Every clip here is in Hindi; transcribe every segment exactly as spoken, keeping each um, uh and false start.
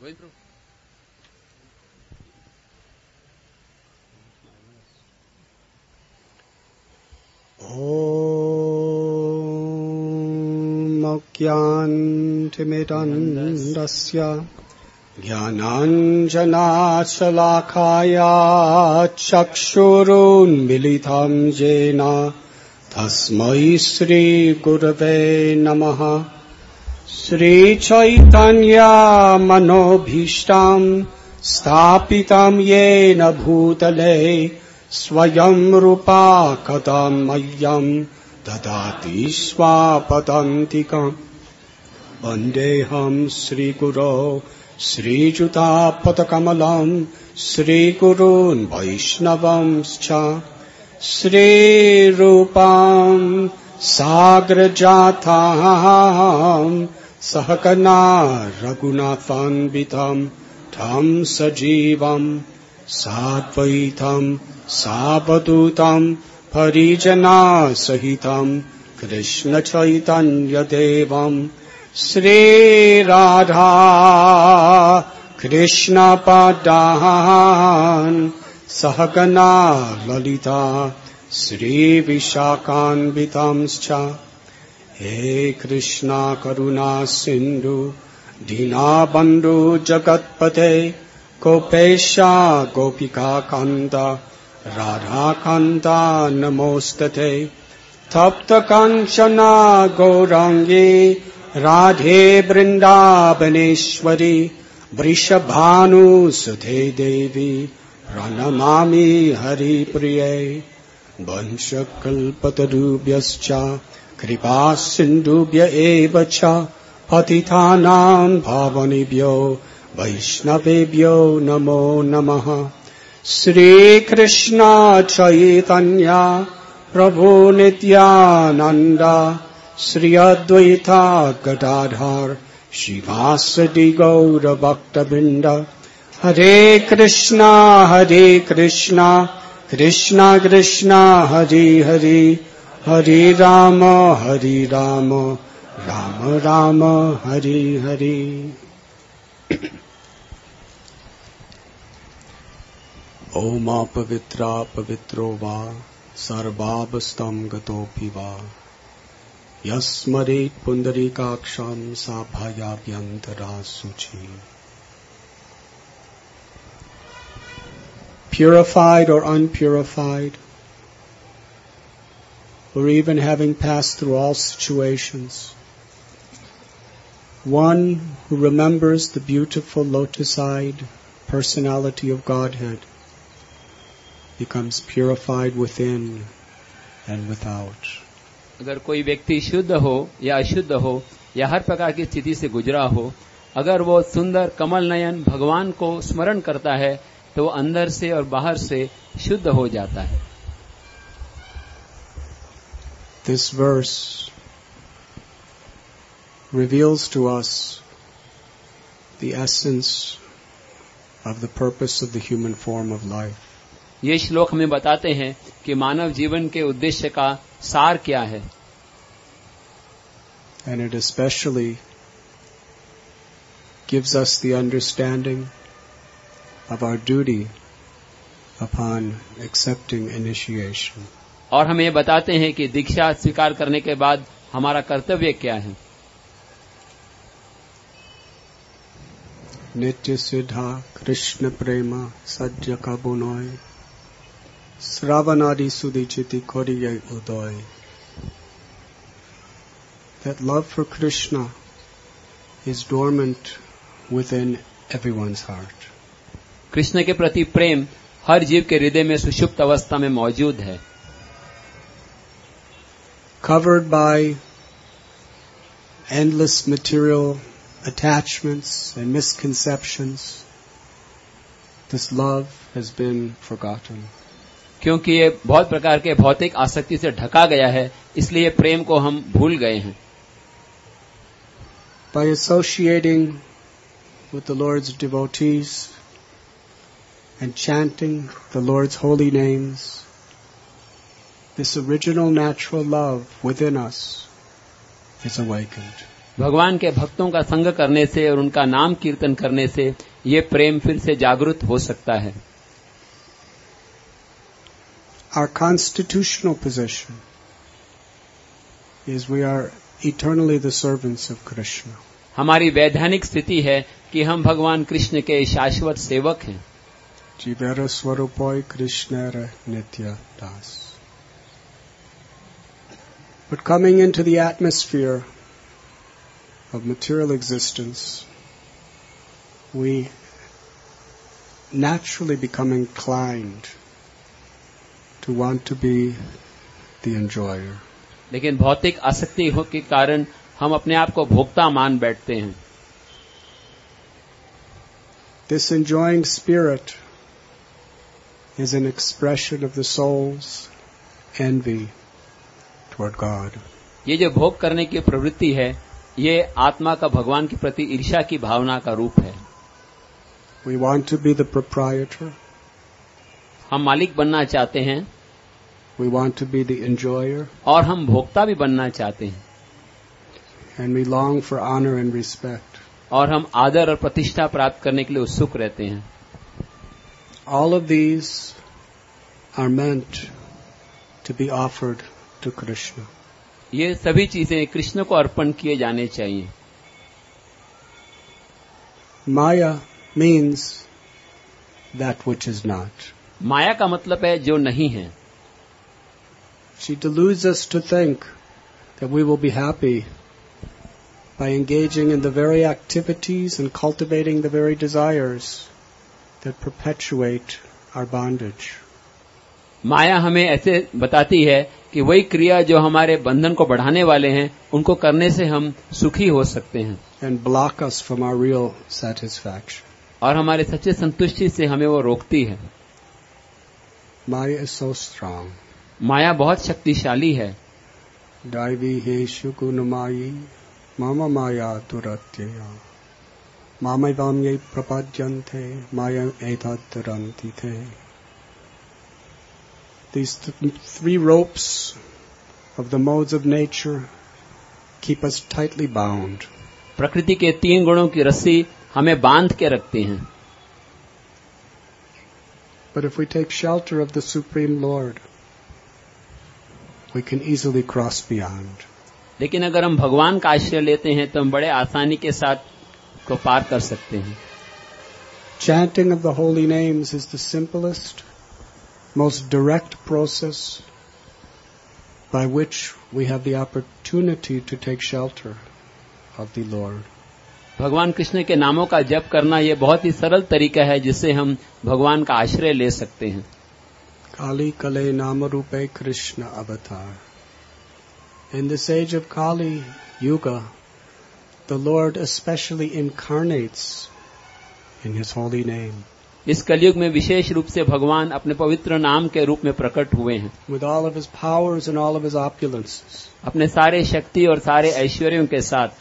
Going through. Om Ajnantimidandasya Jnananjanashalakaya Chakshurunmilitam Jena Tasmai Shri Gurave Namaha. Shri Chaitanya Manobhishtam Stapitam Yena Bhutale Swayam Rupa Kadam Mayyam Dadati Swapadantikam. Vandeham Shri Guru Shri Juta Padakamalam Shri Gurun Vaishnavamscha Shri Rupam Sagrajatam Sahakana Raghunathanvitam Tam Sajivam Sadvaitam Sabadutam Parijana Sahitam Krishna Chaitanya Devam Shri Radha Krishna Padan Sahagana Lalita Shri Vishakanvitamscha. He Krishna Karuna Sindhu Dinabandhu Jagatpate Gopesha Gopika Kanda Radha Kanda Namostate Tapta Kanchana Gaurangi Radhe Vrindavaneshwari Vrishabhanu Sudhe Devi Pranamami Hari Priye. Vanchakalpatarubhyascha kripa sindhubhya eva cha patitanam bhavanebhyo vaishnavebhyo namo namaha. Shri Krishna Chaitanya Prabhu Nityananda Shri Advaita Gadadhar Shivasadi Gaura Bhaktabinda. Hare Krishna Hare Krishna Krishna Krishna Hare Hare Hare Rama Hare Rama Rama Rama Hare Hare. Om Apavitra Pavitro Va Sarvabhastam Gatopi Va Yasmarit Pundarikaksham Sabhayabhyantara Suchi. Purified or unpurified, or even having passed through all situations, one who remembers the beautiful lotus-eyed personality of Godhead becomes purified within and without. अगर कोई व्यक्ति शुद्ध हो या अशुद्ध हो या हर प्रकार की स्थिति से गुजरा हो, अगर वो सुंदर कमल नयन भगवान को स्मरण करता है तो अंदर से और बाहर से शुद्ध हो जाता है. This verse reveals to us the essence of the purpose of the human form of life. ये श्लोक हमें बताते हैं कि मानव जीवन के उद्देश्य का सार क्या है. And it especially gives us the understanding of our duty upon accepting initiation. और हमें ये बताते हैं कि दीक्षा स्वीकार करने के बाद हमारा कर्तव्य क्या है. नित्य सिद्धा कृष्ण प्रेमा सज्ज का बुनोय श्रावणादि सुदिचिति कोरिय उदय. That love for Krishna is dormant within everyone's heart. Krishna के प्रति प्रेम हर जीव के हृदय में सुषुप्त अवस्था में मौजूद है. Covered by endless material attachments and misconceptions, this love has been forgotten. क्योंकि ये बहुत प्रकार के भौतिक आसक्ति से ढका गया है, इसलिए प्रेम को हम भूल गए हैं. By associating with the Lord's devotees and chanting the Lord's holy names, this original natural love within us is awakened. भगवान के भक्तों का संग करने से और उनका नाम कीर्तन करने से ये प्रेम फिर से जागृत हो सकता है। Our constitutional position is we are eternally the servants of Krishna. हमारी वैधानिक स्थिति है कि हम भगवान कृष्ण के शाश्वत सेवक हैं। Jivera Swarupai Krishnara Nitya Das. But coming into the atmosphere of material existence, we naturally become inclined to want to be the enjoyer. लेकिन भौतिक आसक्ति हो के कारण हम अपने आप को भोक्ता मान बैठते हैं। This enjoying spirit is an expression of the soul's envy toward God. ये जो भोग करने की प्रवृत्ति है, ये आत्मा का भगवान के प्रति ईर्ष्या की भावना का रूप है। We want to be the proprietor. हम मालिक बनना चाहते हैं। We want to be the enjoyer. और हम भोक्ता भी बनना चाहते हैं। And we long for honor and respect. और हम आदर और प्रतिष्ठा प्राप्त करने के लिए उत्सुक रहते हैं। All of these are meant to be offered to Krishna. ये सभी चीजें कृष्ण को अर्पण किए जाने चाहिए। Maya means that which is not. माया का मतलब है जो नहीं है। She deludes us to think that we will be happy by engaging in the very activities and cultivating the very desires that perpetuate our bondage. माया हमें ऐसे बताती है कि वही क्रिया जो हमारे बंधन को बढ़ाने वाले हैं, उनको करने से हम सुखी हो सकते हैं। And block us from our real satisfaction. और हमारे सच्चे संतुष्टि से हमें वो रोकती है। Maya is so strong. माया बहुत शक्तिशाली है। Daivi heshu gunamayi mama maya duratya mamavam ye prapadyante maya etadaranti te. These th- three ropes of the modes of nature keep us tightly bound. प्रकृति के तीन गुणों की रस्सी हमें बांध के रखती हैं। But if we take shelter of the Supreme Lord, we can easily cross beyond. लेकिन अगर हम भगवान का आश्रय लेते हैं तो हम बड़े आसानी के साथ को पार कर सकते हैं। Chanting of the holy names is the simplest, most direct process by which we have the opportunity to take shelter of the Lord. भगवान कृष्ण के नामों का जप करना ये बहुत ही सरल तरीका है जिससे हम भगवान का आश्रय ले सकते हैं। Kali Kale Namarupe Krishna Avatar. In this age of Kali Yuga, the Lord especially incarnates in His holy name. इस कलयुग में विशेष रूप से भगवान अपने पवित्र नाम के रूप में प्रकट हुए हैं। With all of His powers and all of His opulences. अपने सारे शक्ति और सारे ऐश्वर्यों के साथ।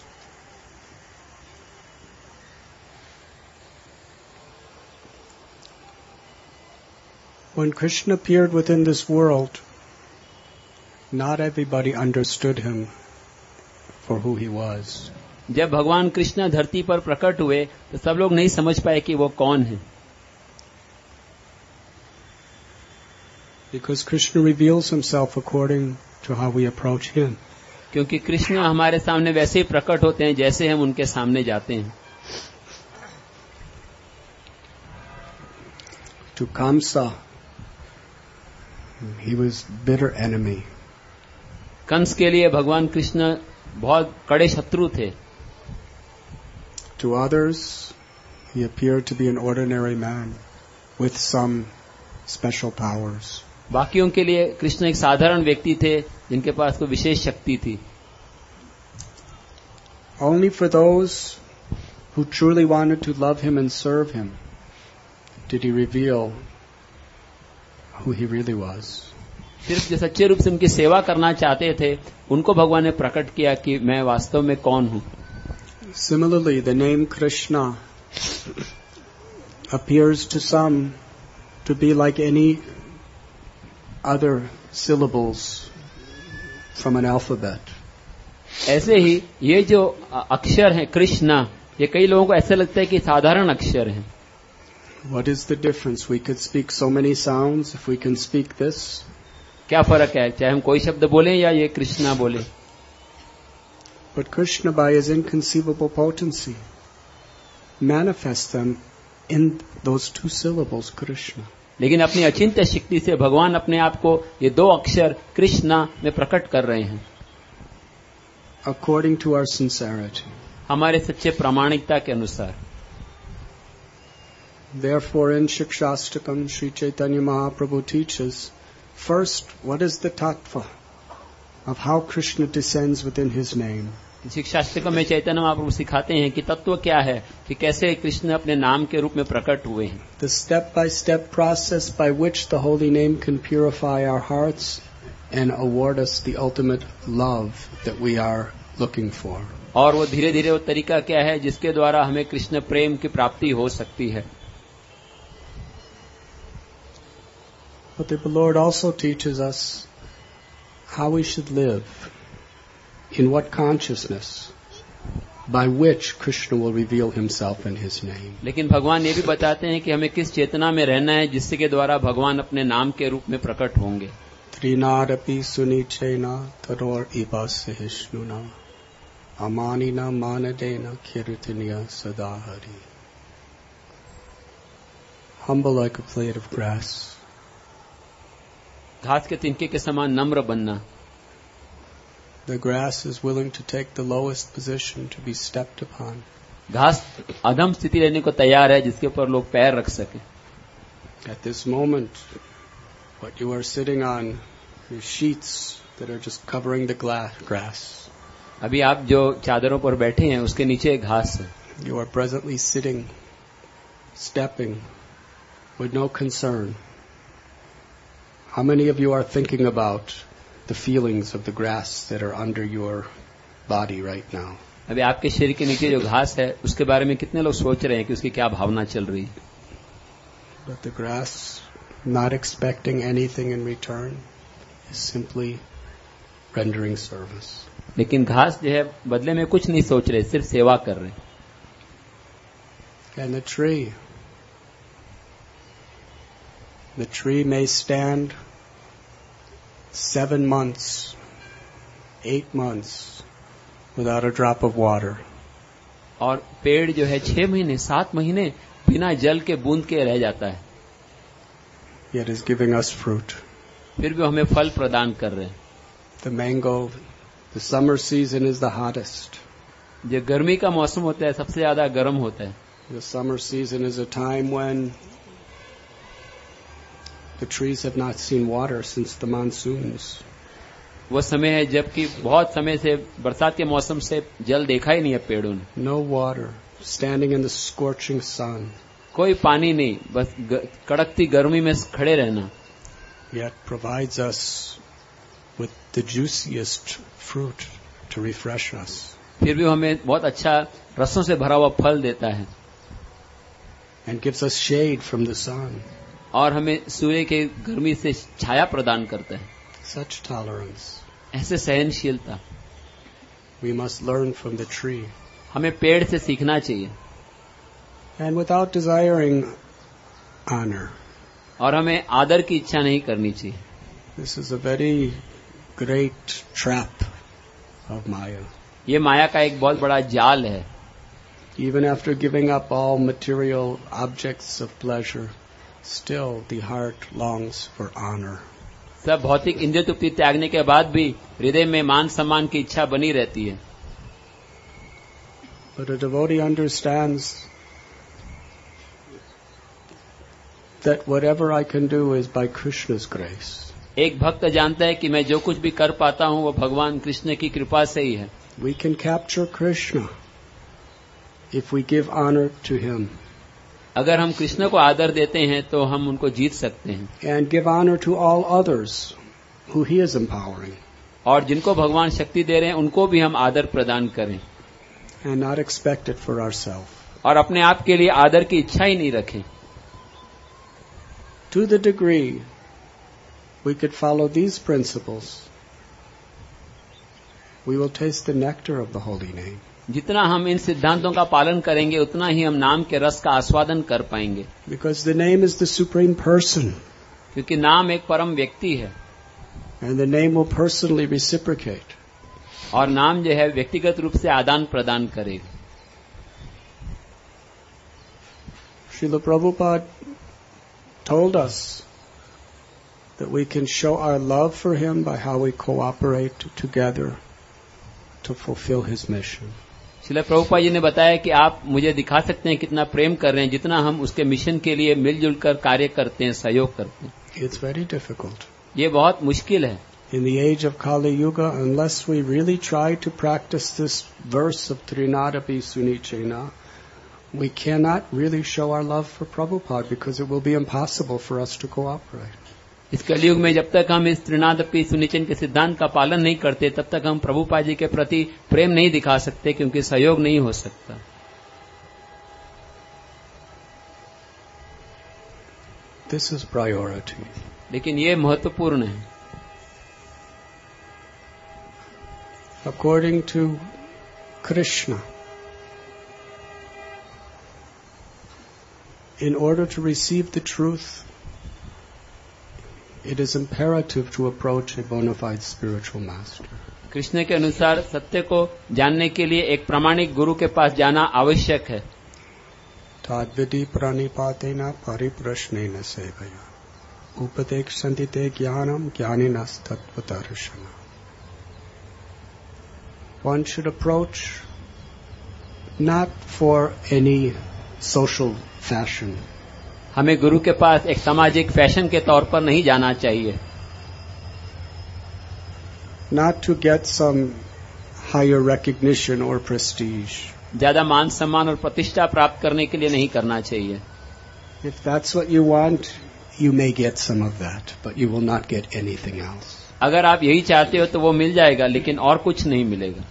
When Krishna appeared within this world, not everybody understood Him for who He was. जब भगवान कृष्ण धरती पर प्रकट हुए तो सब लोग नहीं समझ पाए कि वो कौन है। Because Krishna reveals Himself according to how we approach Him. क्योंकि कृष्ण हमारे सामने वैसे ही प्रकट होते हैं जैसे हम उनके सामने जाते हैं। To Kamsa, he was bitter enemy. Kans के लिए भगवान कृष्ण बहुत कड़े शत्रु थे। To others, he appeared to be an ordinary man with some special powers. बाकियों के लिए कृष्ण एक साधारण व्यक्ति थे जिनके पास कोई विशेष शक्ति थी। Only for those who truly wanted to love Him and serve Him did He reveal who He really was. सिर्फ जो सच्चे रूप से उनकी सेवा करना चाहते थे उनको भगवान ने प्रकट किया कि मैं वास्तव में कौन हूँ। Similarly, the name Krishna appears to some to be like any other syllables from an alphabet. ऐसे ही ये जो अक्षर हैं कृष्णा, ये कई लोगों को ऐसा लगता है कि साधारण अक्षर हैं. What is the difference? We could speak so many sounds if we can speak this. क्या फर्क है, चाहे हम कोई शब्द बोलें या ये कृष्णा बोले. But Krishna, by his inconceivable potency, manifests them in those two syllables, Krishna. लेकिन अपनी अचिंत्य शक्ति से भगवान अपने आप को ये दो अक्षर कृष्णा में प्रकट कर रहे हैं. According to our sincerity. हमारे सच्चे प्रामाणिकता के अनुसार. Therefore, in Shikshastakam, Sri Chaitanya Mahaprabhu teaches, first, what is the tattva of how Krishna descends within his name? शिक्षाष्टकम में चैतन्य महाप्रभु सिखाते हैं कि तत्व क्या है, कि कैसे कृष्ण अपने नाम के रूप में प्रकट हुए हैं. The step-by-step process by which the holy name can purify our hearts and award us the ultimate love that we are looking for. और वो धीरे धीरे वो तरीका क्या है जिसके द्वारा हमें कृष्ण प्रेम की प्राप्ति हो सकती है. But the Lord also teaches us how we should live, in what consciousness, by which Krishna will reveal himself in his name. लेकिन भगवान ये भी बताते हैं कि हमें किस चेतना में रहना है जिससे के द्वारा भगवान अपने नाम के रूप में प्रकट होंगे. Trinadapi sunichena tador iva sahishnuna amanina manadena kirtaniya sadahari. Humble like a blade of grass. घास के तिनके के समान नम्र बनना. The grass is willing to take the lowest position to be stepped upon. घास अधम स्थिति लेने को तैयार है जिसके ऊपर लोग पैर रख सके. At this moment, what you are sitting on is sheets that are just covering the grass. अभी आप जो चादरों पर बैठे हैं उसके नीचे घास है. You are presently sitting, stepping, with no concern. How many of you are thinking about the feelings of the grass that are under your body right now? अभी आपके शरीर के नीचे जो घास है उसके बारे में कितने लोग सोच रहे हैं कि उसकी क्या भावना चल रही है. But the grass, not expecting anything in return, is simply rendering service. लेकिन घास जो है बदले में कुछ नहीं सोच रहे, सिर्फ सेवा कर रहे. And the tree, the tree may stand seven months, eight months without a drop of water. और पेड़ जो है छह महीने सात महीने बिना जल के बूंद के रह जाता है. Yet is giving us fruit. फिर भी हमें फल प्रदान कर रहे हैं. The mango, the summer season is the hottest. जो गर्मी का मौसम होता है सबसे ज्यादा गर्म होता है. The summer season is a time when the trees have not seen water since the monsoons. वो समय है जबकि बहुत समय से बरसात के मौसम से जल देखा ही नहीं है पेड़ों ने. No water, standing in the scorching sun. कोई पानी नहीं, बस कड़कती गर्मी में खड़े रहना. Yet provides us with the juiciest fruit to refresh us. फिर भी हमें बहुत अच्छा रसों से भरा हुआ फल देता है. And gives us shade from the sun. और हमें सूर्य के गर्मी से छाया प्रदान करता है. Such tolerance. ऐसे सहनशीलता. We must learn from the tree. हमें पेड़ से सीखना चाहिए. And without desiring honor. और हमें आदर की इच्छा नहीं करनी चाहिए. This is a very great trap of Maya. ये माया का एक बहुत बड़ा जाल है. Even after giving up all material objects of pleasure, still the heart longs for honor. सब भौतिक इंद्रिय तृप्ति त्यागने के बाद भी हृदय में मान सम्मान की इच्छा बनी रहती है. But a devotee understands that whatever I can do is by Krishna's grace. एक भक्त जानता है कि मैं जो कुछ भी कर पाता हूँ वो भगवान कृष्ण की कृपा से ही है. We can capture Krishna if we give honor to him. अगर हम कृष्ण को आदर देते हैं तो हम उनको जीत सकते हैं. And give honor to all others who he is empowering. और जिनको भगवान शक्ति दे रहे हैं उनको भी हम आदर प्रदान करें. And not expect it for ourselves. और अपने आप के लिए आदर की इच्छा ही नहीं रखें. To the degree we could follow these principles, we will taste the nectar of the holy name. जितना हम इन सिद्धांतों का पालन करेंगे उतना ही हम नाम के रस का आस्वादन कर पाएंगे. Because the name is the supreme person. क्योंकि नाम एक परम व्यक्ति है. And the name will personally reciprocate. और नाम जो है व्यक्तिगत रूप से आदान प्रदान करेगा. Srila Prabhupada told us that we can show our love for him by how we cooperate together to fulfill his mission. Srila Prabhupada ji ने बताया कि आप मुझे दिखा सकते हैं कितना प्रेम कर रहे हैं जितना हम उसके मिशन के लिए मिलजुल कर कार्य करते हैं, सहयोग करते हैं. It's very difficult. ये बहुत मुश्किल है. In the age of Kali Yuga, unless we really try to practice this verse of Trinadapi Sunichena, we cannot really show our love for Prabhupada because it will be impossible for us to cooperate. इस कलयुग में जब तक हम इस त्रिनादपि सुनिचन के सिद्धांत का पालन नहीं करते तब तक हम प्रभुपाद जी के प्रति प्रेम नहीं दिखा सकते क्योंकि सहयोग नहीं हो सकता. This is priority. लेकिन ये महत्वपूर्ण है. According to Krishna, in order to receive the truth, it is imperative to approach a bona fide spiritual master. Krishna के अनुसार सत्य को जानने के लिए एक प्रामाणिक गुरु के पास जाना आवश्यक है. तद्विधि प्रणिपातेन परिप्रश्नेन सेवया उपदेक्षन्ति ते ज्ञानम ज्ञानिनस्तत्त्वदर्शनम्. One should approach not for any social fashion. हमें गुरु के पास एक सामाजिक फैशन के तौर पर नहीं जाना चाहिए. Not to get some higher recognition or prestige. ज्यादा मान सम्मान और प्रतिष्ठा प्राप्त करने के लिए नहीं करना चाहिए. If that's what you want, you may get some of that, but you will not get anything else. अगर आप यही चाहते हो तो वो मिल जाएगा लेकिन और कुछ नहीं मिलेगा.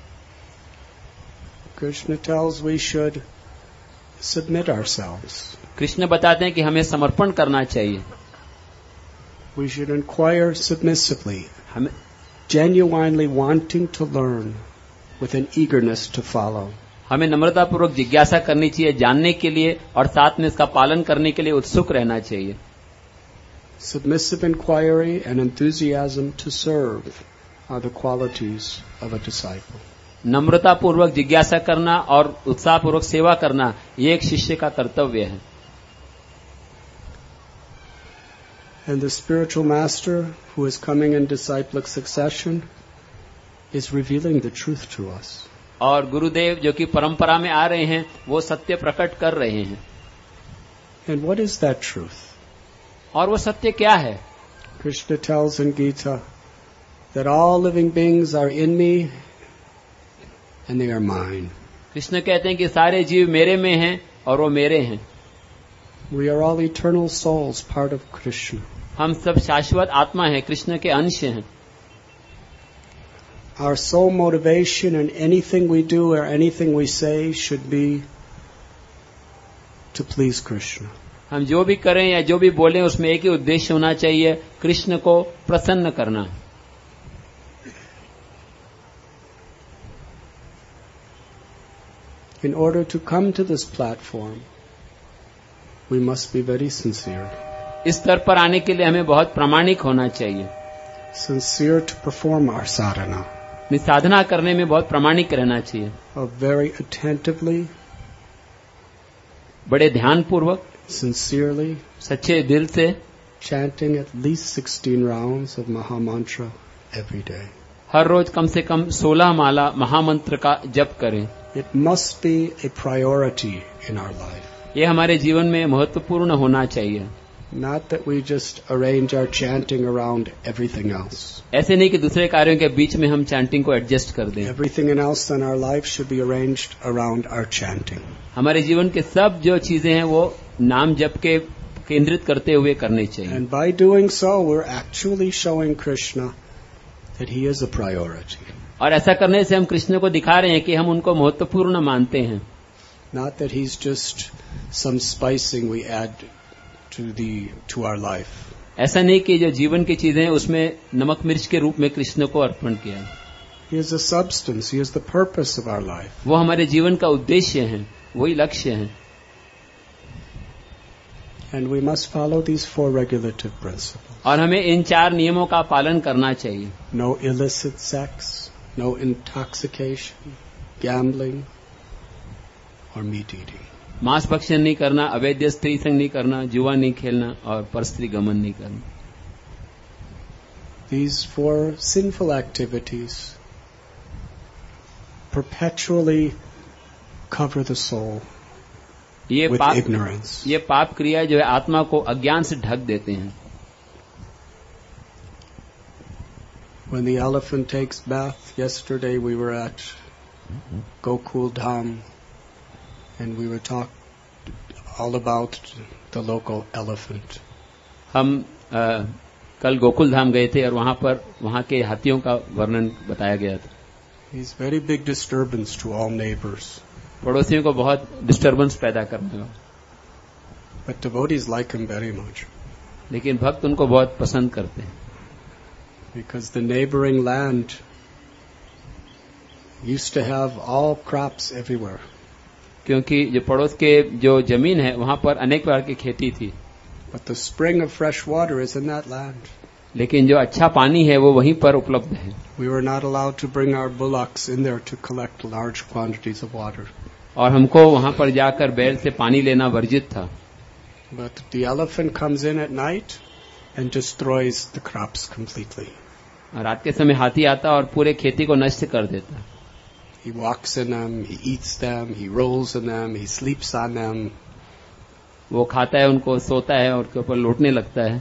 Krishna tells we should submit ourselves. Krishna बताते हैं कि हमें समर्पण करना चाहिए. We should inquire submissively, हमें genuinely wanting to learn with an eagerness to follow. हमें नम्रतापूर्वक जिज्ञासा करनी चाहिए जानने के लिए और साथ में इसका पालन करने के लिए उत्सुक रहना चाहिए. Submissive inquiry and enthusiasm to serve are the qualities of a disciple. नम्रतापूर्वक जिज्ञासा करना और उत्साहपूर्वक सेवा करना ये एक शिष्य का कर्तव्य है. And the spiritual master who is coming in disciplic succession is revealing the truth to us. और गुरुदेव जो कि परंपरा में आ रहे हैं वो सत्य प्रकट कर रहे हैं. And what is that truth? और वो सत्य क्या है? Krishna tells in Gita that all living beings are in me and they are mine. Krishna कहते हैं कि सारे जीव मेरे में हैं और वो मेरे हैं. We are all eternal souls, part of Krishna. हम सब शाश्वत आत्मा हैं, कृष्ण के अंश हैं. Our sole motivation in anything we do or anything we say should be to please Krishna. हम जो भी करें या जो भी बोलें उसमें एक ही उद्देश्य होना चाहिए, कृष्ण को प्रसन्न करना. In order to come to this platform, we must be very sincere. इस स्तर पर आने के लिए हमें बहुत प्रामाणिक होना चाहिए. Sincere to perform our sadhana. अपनी साधना करने में बहुत प्रामाणिक रहना चाहिए. Of very attentively, बड़े ध्यानपूर्वक, sincerely, सच्चे दिल से chanting at least sixteen rounds of Mahamantra every day. हर रोज कम से कम सोलह माला महामंत्र का जप करें. It must be a priority in our life. ये हमारे जीवन में महत्वपूर्ण होना चाहिए. Not that we just arrange our chanting around everything else. ऐसे नहीं कि दूसरे कार्यों के बीच में हम चैंटिंग को एडजस्ट कर दें. Everything else in our life should be arranged around our chanting. हमारे जीवन के सब जो चीजें हैं वो नाम जप के केंद्रित करते हुए करनी चाहिए. And by doing so, we're actually showing Krishna that he is a priority. और ऐसा करने से हम कृष्ण को दिखा रहे हैं कि हम उनको महत्वपूर्ण मानते हैं. Not that he's just some spicing we add to the to our life. ऐसा नहीं कि जो जीवन की चीजें हैं उसमें नमक मिर्च के रूप में कृष्ण को अर्पण किया. He is the substance. He is the purpose of our life. वो हमारे जीवन का उद्देश्य है, वही लक्ष्य है. And we must follow these four regulative principles. और हमें इन चार नियमों का पालन करना चाहिए. No illicit sex, no intoxication, gambling, or meat eating. मांस भक्षण नहीं करना, अवैध स्त्री संग नहीं करना, जुआ नहीं खेलना और परस्त्री गमन नहीं करना. These four sinful activities perpetually cover the soul ये with पाप, ignorance. ये पाप क्रिया जो है आत्मा को अज्ञान से ढक देते हैं. When the elephant takes bath, yesterday we were at Gokul Dham and we were talking all about the local elephant. हम आ, कल गोकुल धाम गए थे और वहां पर वहां के हाथियों का वर्णन बताया गया था. He's very big disturbance to all neighbors. पड़ोसियों को बहुत डिस्टर्बेंस पैदा करने वाला. But devotees like him very much. लेकिन भक्त उनको बहुत पसंद करते हैं. Because the neighboring land used to have all crops everywhere. क्योंकि जो पड़ोस के जो जमीन है वहां पर अनेक प्रकार की खेती थी. But the spring of fresh water is in that land. लेकिन जो अच्छा पानी है वो वहीं पर उपलब्ध है. We were not allowed to bring our bullocks in there to collect large quantities of water. और हमको वहां पर जाकर बैल से पानी लेना वर्जित था. But the elephant comes in at night and destroys the crops completely. रात के समय हाथी आता और पूरे खेती को नष्ट कर देता. He walks in them, he eats them, he rolls in them, he sleeps on them. वो खाता है उनको, सोता है और उसके ऊपर लौटने लगता है.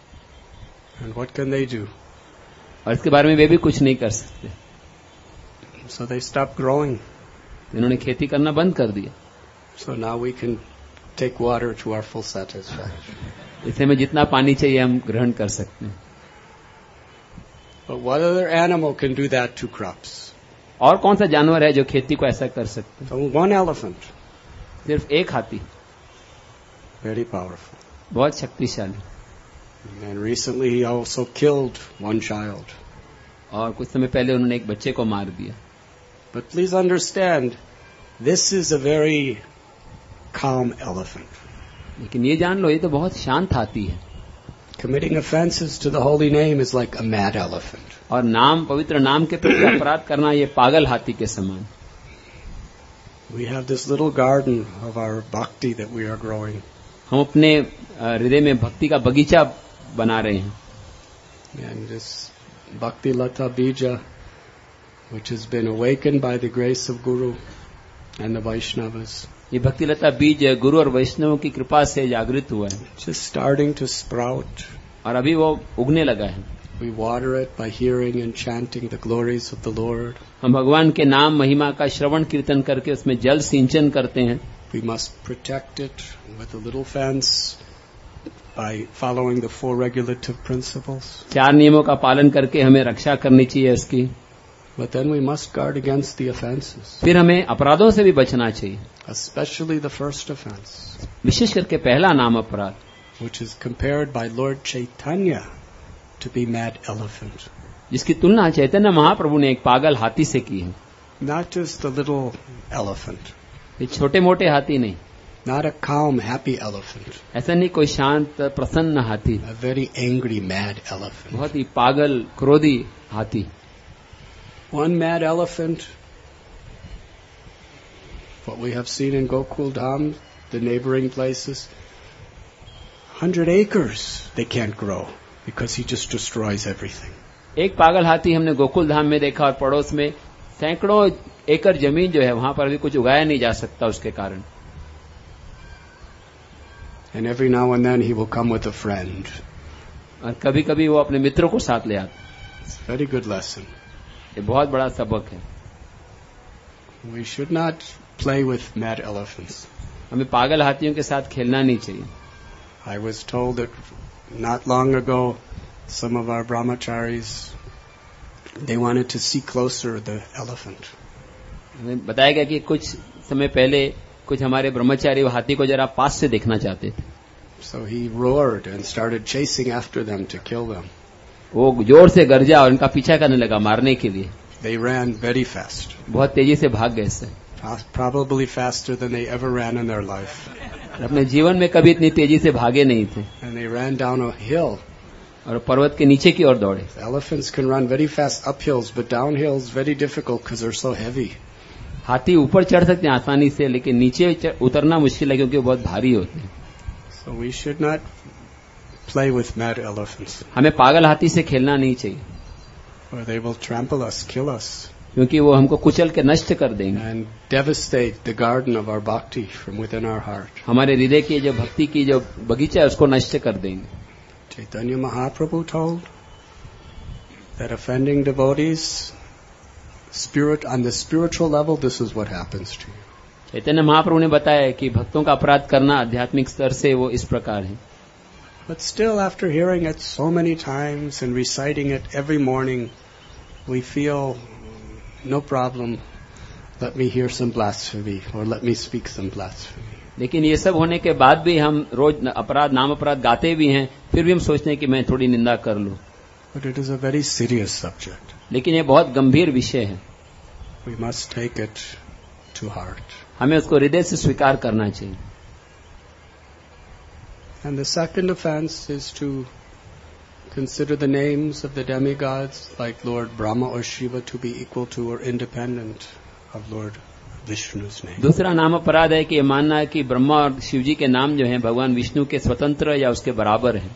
And what can they do? और इसके बारे में वे भी कुछ नहीं कर सकते. So they stop growing. इन्होंने खेती करना बंद कर दिया. So now we can take water to our full satisfaction. इससे में जितना पानी चाहिए हम ग्रहण कर सकते हैं. But what other animal can do that to crops? और कौन सा जानवर है जो खेती को ऐसा कर सकते हैं? So one elephant. सिर्फ एक हाथी. Very powerful. बहुत शक्तिशाली. And recently he also killed one child. और कुछ समय पहले उन्होंने एक बच्चे को मार दिया. But please understand, this is a very calm elephant. लेकिन ये जान लो ये तो बहुत शांत हाथी है. Committing offenses to the holy name is like a mad elephant. और नाम पवित्र नाम के प्रति अपराध करना ये पागल हाथी के समान. We have this little garden of our bhakti that we are growing. हम अपने हृदय में भक्ति का बगीचा बना रहे हैं. And this Bhakti Lata Bija, which has been awakened by the grace of Guru and the Vaishnavas. ये भक्ति लता बीज गुरु और वैष्णवों की कृपा से जागृत हुआ है. Just starting to sprout. और अभी वो उगने लगा है. We water it by hearing and chanting the glories of the Lord. हम भगवान के नाम महिमा का श्रवण कीर्तन करके उसमें जल सिंचन करते हैं. We must protect it with a little fence by following the four regulative principles. चार नियमों का पालन करके हमें रक्षा करनी चाहिए इसकी. But then we must guard against the offenses. फिर हमें अपराधों से भी बचना चाहिए. Especially the first offense. विशेष करके पहला नाम अपराध. Which is compared by Lord Chaitanya to be mad elephant. जिसकी तुलना चैतन्य महाप्रभु ने एक पागल हाथी से की है. Not just a little elephant. ये छोटे मोटे हाथी नहीं. Not a calm, happy elephant. ऐसा नहीं कोई शांत प्रसन्न हाथी. A very angry, mad elephant. बहुत ही पागल क्रोधी हाथी. One mad elephant, what we have seen in Gokul Dham, the neighboring places, hundred acres they can't grow because he just destroys everything. एक पागल हाथी हमने गोकुल धाम में देखा और पड़ोस में सैकड़ों एकड़ जमीन जो है वहां पर भी कुछ उगाया नहीं जा सकता उसके कारण. And every now and then he will come with a friend. और कभी कभी वो अपने मित्रों को साथ ले आता. It's a very good lesson. ये बहुत बड़ा सबक है. We should not play with mad elephants. हमें पागल हाथियों के साथ खेलना नहीं चाहिए. I was told that not long ago some of our brahmacharis, they wanted to see closer the elephant. हमें बताया गया कि कुछ समय पहले कुछ हमारे ब्रह्मचारी हाथी को जरा पास से देखना चाहते थे. So he roared and started chasing after them to kill them. वो जोर से गरजा और उनका पीछा करने लगा मारने के लिए. they ran very fast. बहुत तेजी से भाग गए इससे, Probably faster than they ever ran in their life. अपने जीवन में कभी इतनी तेजी से भागे नहीं थे, And they ran down a hill. और पर्वत के नीचे की ओर दौड़े. Elephants can run very fast up hills, but down hills very difficult because they're so heavy. हाथी ऊपर चढ़ सकते हैं आसानी से, लेकिन नीचे उतरना मुश्किल है क्योंकि वो बहुत भारी होते हैं. So we should not play with mad elephants. हमें पागल हाथी से खेलना नहीं चाहिए, or they will trample us, kill us, क्योंकि वो हमको कुचल के नष्ट कर देंगे, and devastate the garden of our bhakti from within our heart. हमारे हृदय की जो भक्ति की जो बगीचा है उसको नष्ट कर देंगे. Chaitanya Mahaprabhu told that offending devotees, spirit on the spiritual level, this is what happens to you. Chaitanya Mahaprabhu ने बताया कि भक्तों का अपराध करना आध्यात्मिक स्तर से वो इस प्रकार है. But still, after hearing it so many times and reciting it every morning, we feel no problem. Let me hear some blasphemy, or let me speak some blasphemy. लेकिन ये सब होने के बाद भी हम रोज अपराध नाम अपराध गाते भी हैं, फिर भी हम सोचते हैं कि मैं थोड़ी निंदा कर लूं. But it is a very serious subject. लेकिन ये बहुत गंभीर विषय है. We must take it to heart. हमें उसको हृदय से स्वीकार करना चाहिए. And the second offense is to consider the names of the demigods like Lord Brahma or Shiva to be equal to or independent of Lord Vishnu's name. दूसरा नाम अपराध है कि ये मानना है कि ब्रह्मा और शिव जी के नाम जो हैं भगवान विष्णु के स्वतंत्र या उसके बराबर हैं.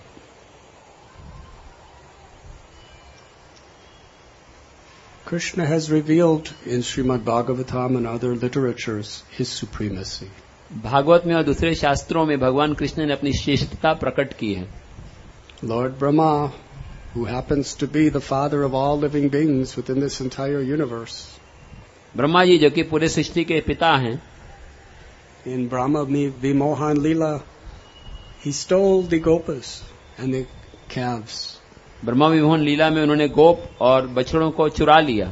Krishna has revealed in Srimad Bhagavatam and other literatures his supremacy. Bhagavat में और दूसरे शास्त्रों में भगवान कृष्ण ने अपनी श्रेष्ठता प्रकट की है. Lord Brahma, who happens to be the father of all living beings within this entire universe, Brahma ji जो कि पूरे सृष्टि के पिता हैं, in Brahma Vimohan Leela, he stole the gopas and the calves. Brahma Vimohan लीला में उन्होंने गोप और बछड़ों को चुरा लिया.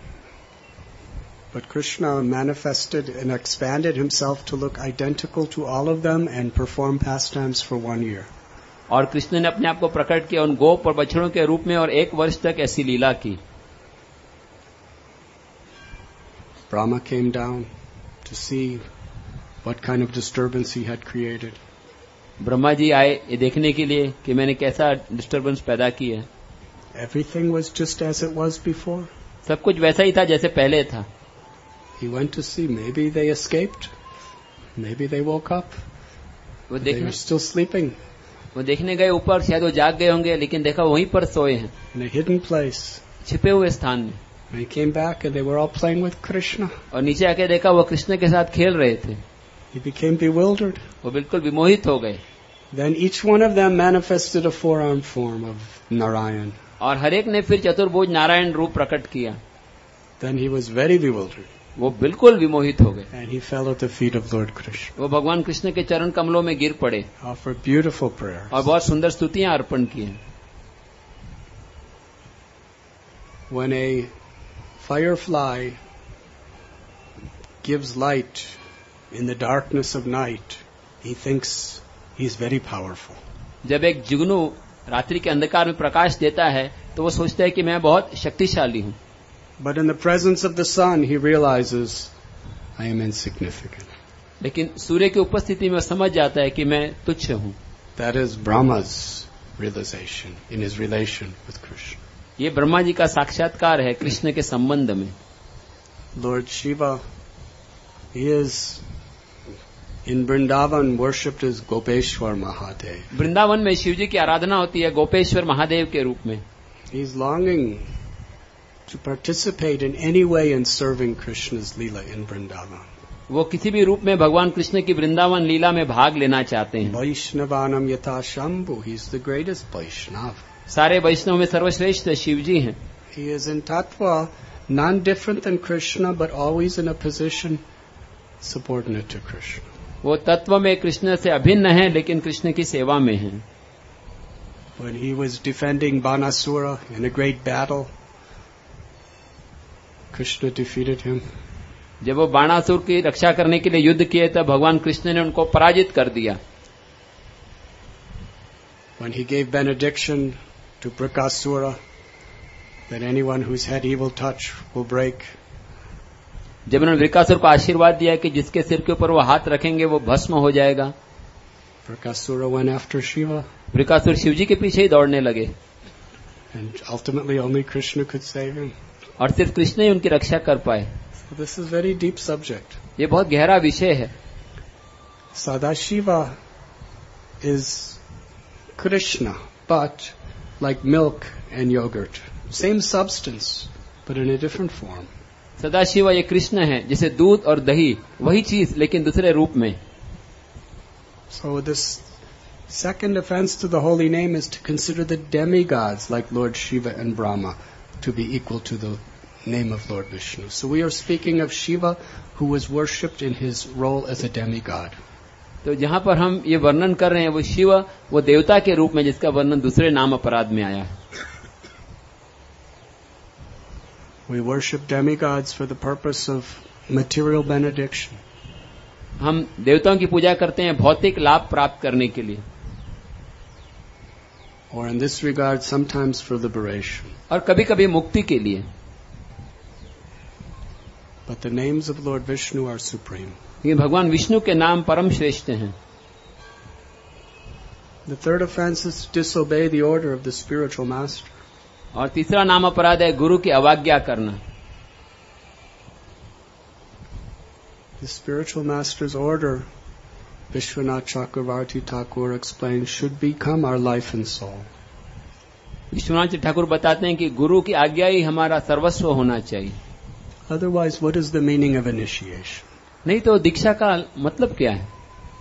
But Krishna manifested and expanded himself to look identical to all of them and perform pastimes for one year. और कृष्ण ने अपने आप को प्रकट किया उन गोप और बछड़ों के रूप में और एक वर्ष तक ऐसी लीला की. Brahma came down to see what kind of disturbance he had created. Brahma ji आए ये देखने के लिए कि मैंने कैसा डिस्टर्बेंस पैदा की है. Everything was just as it was before. सब कुछ वैसा ही था जैसे पहले था. He went to see, maybe they escaped, maybe they woke up, वो they देखने were still sleeping वो देखने गए ऊपर, शायद वो जाग गए होंगे, लेकिन देखा वहीं पर सोए हैं in a hidden place. छिपे हुए स्थान में. When he came back and they were all playing with Krishna, और नीचे आके देखा वो कृष्ण के साथ खेल रहे थे. he became bewildered. वो बिल्कुल विमोहित हो गए. Then each one of them manifested a four-armed form of Narayan. और हर एक ने फिर चतुर्भुज नारायण रूप प्रकट किया. Then he was very bewildered. वो बिल्कुल विमोहित हो गए. And he fell at the feet of Lord Krishna. वो भगवान कृष्ण के चरण कमलों में गिर पड़े Offered beautiful prayers. और बहुत सुंदर स्तुतियां अर्पण की. When a firefly gives light in the darkness of night, he thinks he's very powerful. जब एक जुगनू रात्रि के अंधकार में प्रकाश देता है तो वो सोचता है कि मैं बहुत शक्तिशाली हूं. But in the presence of the sun, he realizes, I am insignificant. लेकिन सूर्य की उपस्थिति में समझ जाता है कि मैं तुच्छ हूं. That is Brahma's realization in his relation with Krishna. ये ब्रह्मा जी का साक्षात्कार है कृष्ण के संबंध में. Lord Shiva, he is in Vrindavan worshipped as Gopeshwar Mahadev. Vrindavan में शिव जी की आराधना होती है गोपेश्वर महादेव के रूप में. He is longing to participate in any way in serving Krishna's Leela in Vrindavan. वो किसी भी रूप में भगवान कृष्ण की वृंदावन लीला में भाग लेना चाहते हैं. Vaishnavanam yata Shambhu, he is the greatest Vaishnava. सारे वैष्णव में सर्वश्रेष्ठ शिव जी हैं. He is in tattva non-different than Krishna, but always in a position subordinate to Krishna. वो तत्व में कृष्ण से अभिन्न है लेकिन कृष्ण की सेवा में है. When he was defending Banasura in a great battle, Krishna defeated him. जब वो बाणासुर की रक्षा करने के लिए युद्ध किए तब भगवान कृष्ण ने उनको पराजित कर दिया. When he gave benediction to Prakasura, that anyone who's had evil touch will break. जब उन्होंने वृकासुर को आशीर्वाद दिया कि जिसके सिर के ऊपर वो हाथ रखेंगे वो भस्म हो जाएगा, Vrikasura went after Shiva, Vrikasura Shivji के पीछे ही दौड़ने लगे and ultimately only Krishna could save him. और सिर्फ कृष्ण ही उनकी रक्षा कर पाए. So this is a very deep subject. ये बहुत गहरा विषय है. Sadashiva is Krishna, but like milk and yogurt. Same substance, but in a different form. Sadashiv ये कृष्ण है, जैसे दूध और दही, वही चीज लेकिन दूसरे रूप में. So this second offense to the holy name is to consider the demigods like Lord Shiva and Brahma to be equal to the name of Lord Vishnu. So we are speaking of Shiva who was worshipped in his role as a demigod. तो जहां पर हम ये वर्णन कर रहे हैं वो शिव, वो देवता के रूप में जिसका वर्णन दूसरे नाम अपराध में आया है. We worship demigods for the purpose of material benediction. हम देवताओं की पूजा करते हैं भौतिक लाभ प्राप्त करने के लिए, or in this regard sometimes for liberation. और कभी कभी मुक्ति के लिए. But the names of Lord Vishnu are supreme. लेकिन भगवान विष्णु के नाम परम श्रेष्ठ हैं. The third offense is to disobey the order of the spiritual master. और तीसरा नाम अपराध है गुरु की अवज्ञा करना. The spiritual master's order, Vishwanath Chakravarti Thakur explains, should become our life and soul. Vishwanath Thakur बताते हैं कि गुरु की आज्ञा ही हमारा सर्वस्व होना चाहिए. Otherwise, what is the meaning of initiation? नहीं तो दीक्षा का मतलब क्या है?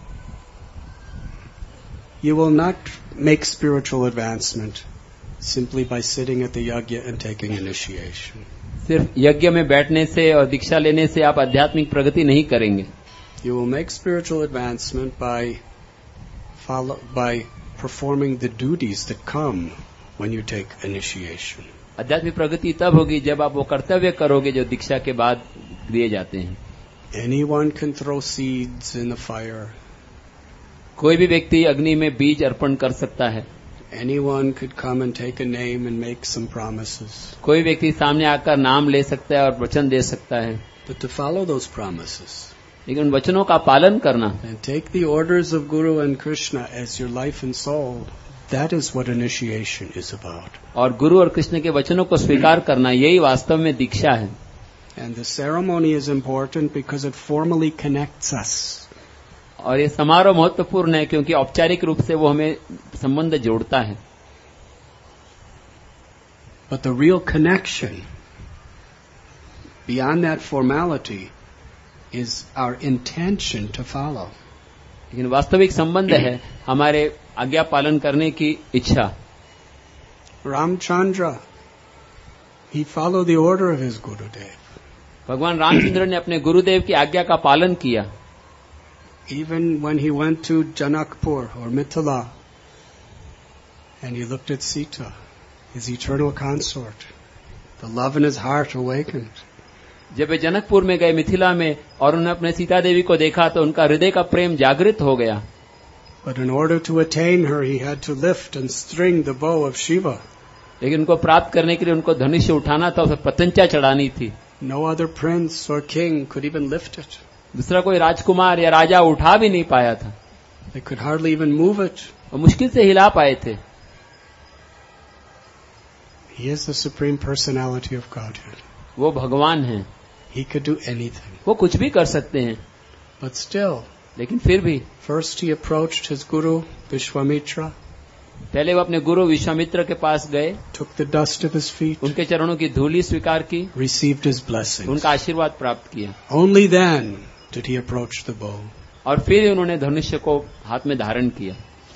You will not make spiritual advancement simply by sitting at the yajna and taking initiation. सिर्फ यज्ञ में बैठने से और दीक्षा लेने से आप आध्यात्मिक प्रगति नहीं करेंगे. You will make spiritual advancement by follow, by performing the duties that come when you take initiation. आध्यात्मिक प्रगति तब होगी जब आप वो कर्तव्य करोगे जो दीक्षा के बाद दिए जाते हैं. Anyone can throw seeds in the fire. कोई भी व्यक्ति अग्नि में बीज अर्पण कर सकता है. Anyone could come and take a name and make some promises. कोई व्यक्ति सामने आकर नाम ले सकता है और वचन दे सकता है. But to follow those promises, लेकिन उन वचनों का पालन करना and take the orders of Guru and Krishna as your life and soul, that is what initiation is about. और गुरु और कृष्ण के वचनों को स्वीकार करना, यही वास्तव में दीक्षा है. And the ceremony is important because it formally connects us. और ये समारोह महत्वपूर्ण है क्योंकि औपचारिक रूप से वो हमें संबंध जोड़ता है. But the real connection beyond that formality is our intention to follow. लेकिन वास्तविक संबंध है हमारे आज्ञा पालन करने की इच्छा. Ramchandra, he followed the order of his Gurudev. भगवान रामचंद्र ने अपने गुरुदेव की आज्ञा का पालन किया. Even when he went to Janakpur or Mithila and he looked at Sita, his eternal consort, the love in his heart awakened. जब वे जनकपुर में गए मिथिला में और उन्होंने अपने सीता देवी को देखा तो उनका हृदय का प्रेम जागृत हो गया. But in order to attain her, he had to lift and string the bow of Shiva. लेकिन उनको प्राप्त करने के लिए उनको धनुष उठाना था, उसे प्रत्यंचा चढ़ानी थी. No other prince or king could even lift it. दूसरा कोई राजकुमार या राजा उठा भी नहीं पाया था. They could hardly even move it. वो मुश्किल से हिला पाए थे. He is the supreme personality of Godhead. वो भगवान हैं. He could do anything. वो कुछ भी कर सकते हैं. But still, लेकिन फिर भी first he approached his guru Vishwamitra. पहले वो अपने गुरु विश्वामित्र के पास गए, took the dust of his feet, उनके चरणों की धूली स्वीकार की, received his blessings. उनका आशीर्वाद प्राप्त किया. Only then did he approach the bow. और फिर उन्होंने धनुष्य को हाथ में धारण किया.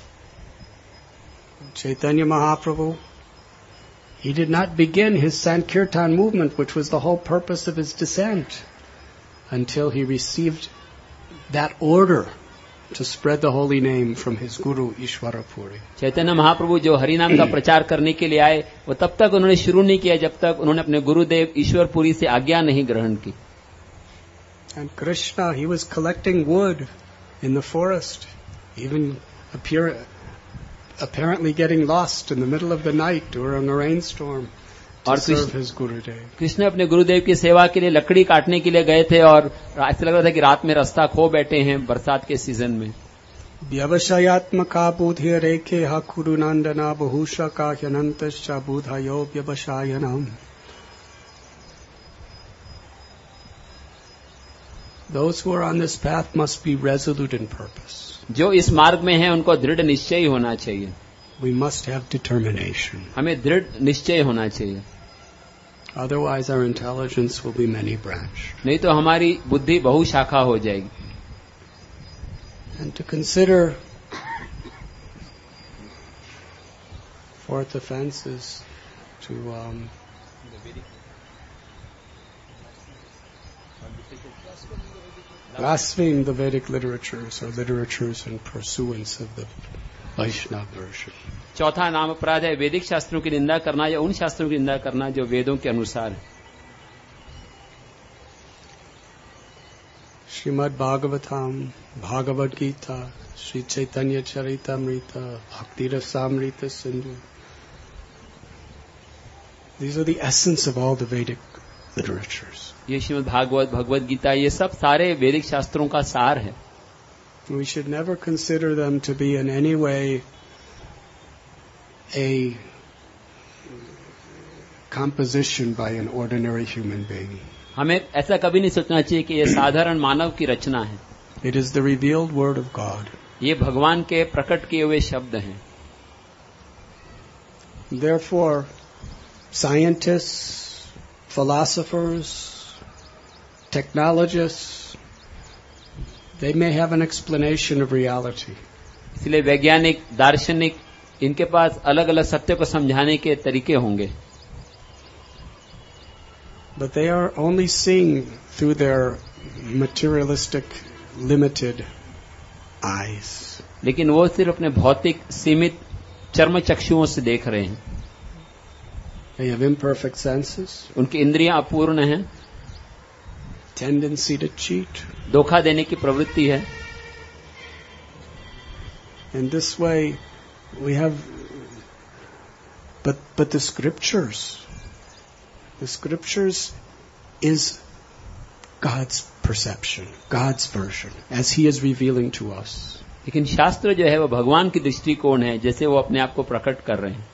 Chaitanya Mahaprabhu, he did not begin his Sankirtan movement, which was the whole purpose of his descent, until he received that order to spread the holy name from his guru Ishwarapuri. Chaitanya Mahaprabhu जो हरि नाम का प्रचार करने के लिए आए, वो तब तक उन्होंने शुरू नहीं किया जब तक उन्होंने अपने गुरुदेव ईश्वरपुरी से आज्ञा नहीं ग्रहण की. And Krishna, he was collecting wood in the forest, even appear, apparently getting lost in the middle of the night during a rainstorm. to serve his Gurudev. Krishna अपने गुरुदेव की सेवा के लिए लकड़ी काटने के लिए गए थे और ऐसा लग रहा था कि रात में रास्ता खो बैठे हैं बरसात के सीजन में. व्यवसायात्मका बुद्धि रेखे हा कुरुनंदना बहुशा का ह्यनंतश्च बुधायो व्यवसायनम. Those who are on this path must be resolute in purpose. जो इस मार्ग में हैं उनको दृढ़ निश्चय होना चाहिए. We must have determination. हमें दृढ़ निश्चय होना चाहिए. Otherwise our intelligence will be many branched. नहीं तो हमारी बुद्धि बहुशाखा हो जाएगी. And to consider fourth offense is to um, blaspheme the Vedic literatures or literatures in pursuance of the Vaishnava version. चौथा नाम अपराध है वैदिक शास्त्रों की निंदा करना या उन शास्त्रों की निंदा करना जो वेदों के अनुसार है. श्रीमद् भागवतम, भागवत गीता, श्री चैतन्य चरितामृत, भक्ति Rasamrita Sindhu. These are the essence of all the Vedic literatures. ये श्रीमद् भागवत, भगवत गीता, ये सब सारे वैदिक शास्त्रों का सार है. We should never consider them to be in any way a composition by an ordinary human being. हमें ऐसा कभी नहीं सोचना चाहिए कि ये साधारण मानव की रचना है. It is the revealed word of God. ये भगवान के प्रकट किए हुए शब्द हैं. Therefore, scientists, philosophers, technologists, they may have an explanation of reality. इसलिए वैज्ञानिक, दार्शनिक, इनके पास अलग अलग सत्य को समझाने के तरीके होंगे. But they are only seeing through their materialistic, limited eyes. लेकिन वो सिर्फ अपने भौतिक, सीमित चर्म चक्षुओं से देख रहे हैं. They have imperfect senses. उनकी इंद्रियां अपूर्ण हैं. Tendency to cheat. धोखा देने की प्रवृत्ति है. In this way, we have, but but the scriptures, the scriptures is God's perception, God's version, as He is revealing to us. लेकिन शास्त्र जो है वो भगवान की दृष्टिकोण है, जैसे वो अपने आप को प्रकट कर रहे हैं.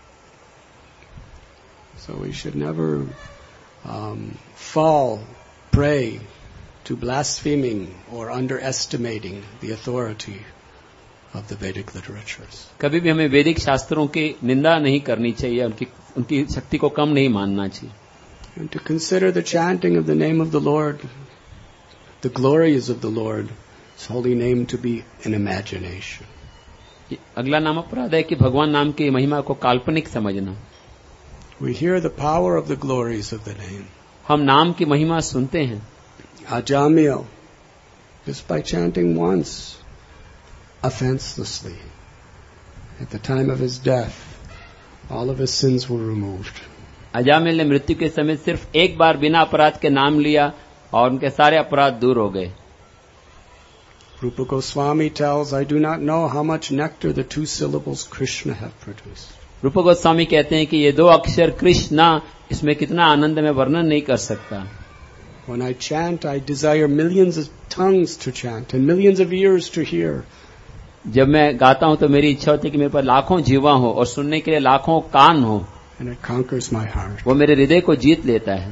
So we should never um, fall prey to blaspheming or underestimating the authority of the Vedic literatures. कभी भी हमें वैदिक शास्त्रों की निंदा नहीं करनी चाहिए, उनकी उनकी शक्ति को कम नहीं मानना चाहिए. And to consider the chanting of the name of the Lord, the glories of the Lord, His holy name to be an imagination. अगला नाम अपराध है कि भगवान नाम की महिमा को काल्पनिक समझना. We hear the power of the glories of the name. हम नाम की महिमा सुनते हैं. Ajamil, just by chanting once, offenselessly, at the time of his death, all of his sins were removed. Ajamil ने मृत्यु के समय सिर्फ एक बार बिना अपराध के नाम लिया और उनके सारे अपराध दूर हो गए. Rupa Goswami tells, I do not know how much nectar the two syllables Krishna have produced. रूप गोस्वामी कहते हैं कि ये दो अक्षर कृष्णा, इसमें कितना आनंद मैं वर्णन नहीं कर सकता. When I chant, I desire millions of tongues to chant and millions of ears to hear. जब मैं गाता हूं तो मेरी इच्छा होती है कि मेरे पास लाखों जीवा हो और सुनने के लिए लाखों कान हो. And it conquers my heart. वो मेरे हृदय को जीत लेता है.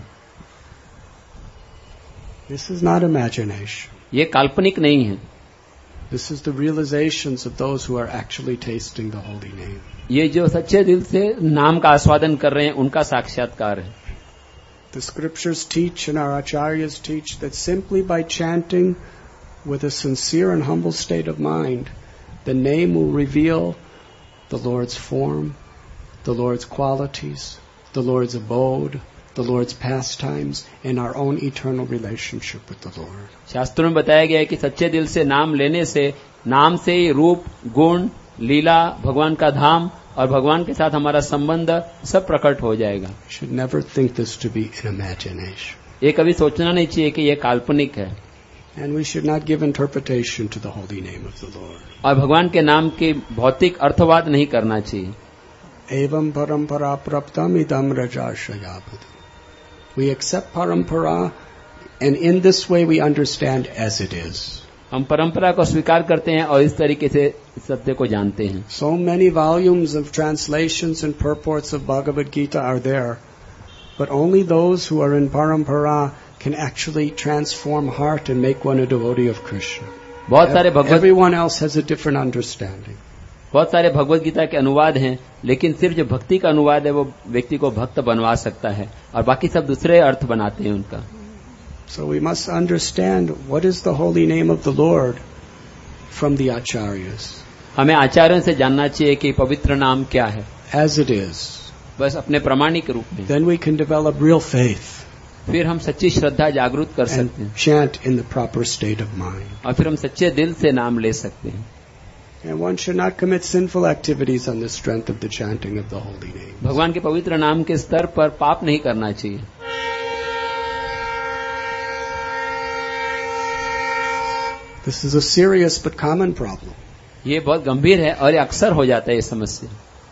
This is not imagination. ये काल्पनिक नहीं है. This is the realizations of those who are actually tasting the holy name. ये जो सच्चे दिल से नाम का आस्वादन कर रहे हैं उनका साक्षात्कार है. The scriptures teach and our acharyas teach that simply by chanting with a sincere and humble state of mind, the name will reveal the Lord's form, the Lord's qualities, the Lord's abode, the Lord's pastimes, and our own eternal relationship with the Lord. शास्त्रों में बताया गया है कि सच्चे दिल से नाम लेने से नाम से ही रूप, गुण, लीला, भगवान का धाम और भगवान के साथ हमारा संबंध सब प्रकट हो जाएगा. We should never think this to be an imagination. ये कभी सोचना नहीं चाहिए कि ये काल्पनिक है. And we should not give interpretation to the holy name of the Lord. और भगवान के नाम के भौतिक अर्थवाद नहीं करना चाहिए. evam parampara praptam idam rajashayabhadu. We accept parampara, and in this way we understand as it is. हम परंपरा को स्वीकार करते हैं और इस तरीके से सत्य को जानते हैं. So many volumes of translations and purports of Bhagavad Gita are there, but only those who are in parampara can actually transform heart and make one a devotee of Krishna. बहुत सारे भगवत Everyone else has a different understanding. बहुत सारे भगवत गीता के अनुवाद हैं, लेकिन सिर्फ जो भक्ति का अनुवाद है वो व्यक्ति को भक्त बनवा सकता है और बाकी सब दूसरे अर्थ बनाते हैं उनका. So we must understand what is the holy name of the Lord from the acharyas. हमें आचार्यों से जानना चाहिए कि पवित्र नाम क्या है. As it is. बस अपने प्रमाणिक रूप में. Then we can develop real faith. फिर हम सच्ची श्रद्धा जागृत कर सकते हैं. And chant in the proper state of mind. और फिर हम सच्चे दिल से नाम ले सकते हैं. And one should not commit sinful activities on the strength of the chanting of the holy name. भगवान के पवित्र नाम के स्तर पर पाप नहीं करना चाहिए. This is a serious but common problem. ये बहुत गंभीर है और ये अक्सर हो जाता है ये समस्या.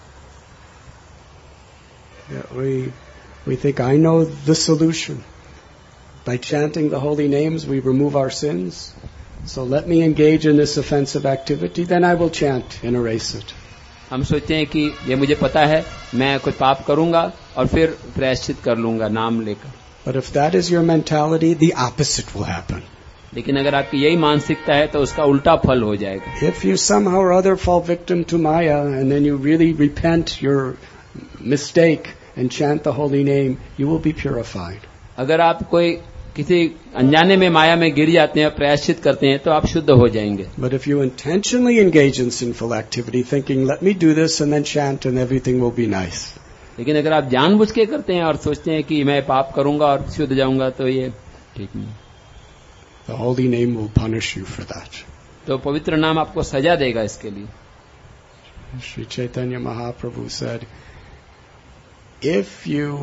Yeah, we we think I know the solution. By chanting the holy names, we remove our sins. So let me engage in this offensive activity, then I will chant and erase it. हम सोचते हैं कि ये मुझे पता है, मैं कोई पाप करूंगा और फिर प्रायश्चित कर लूंगा नाम लेकर. But if that is your mentality, the opposite will happen. लेकिन अगर आपकी यही मानसिकता है तो उसका उल्टा फल हो जाएगा. If you somehow or other fall victim to Maya and then you really repent your mistake and chant the holy name, you will be purified. अगर आप कोई किसी अनजाने में माया में गिर जाते हैं, प्रायश्चित करते हैं, तो आप शुद्ध हो जाएंगे. But if you intentionally engage in sinful activity, thinking, let me do this and then chant and everything will be nice. लेकिन अगर आप जानबूझ के करते हैं और सोचते हैं कि मैं पाप करूंगा और शुद्ध जाऊंगा, तो ये ठीक नहीं. The holy name will punish you for that. तो पवित्र नाम आपको सजा देगा इसके लिए. Sri Chaitanya Mahaprabhu said, if you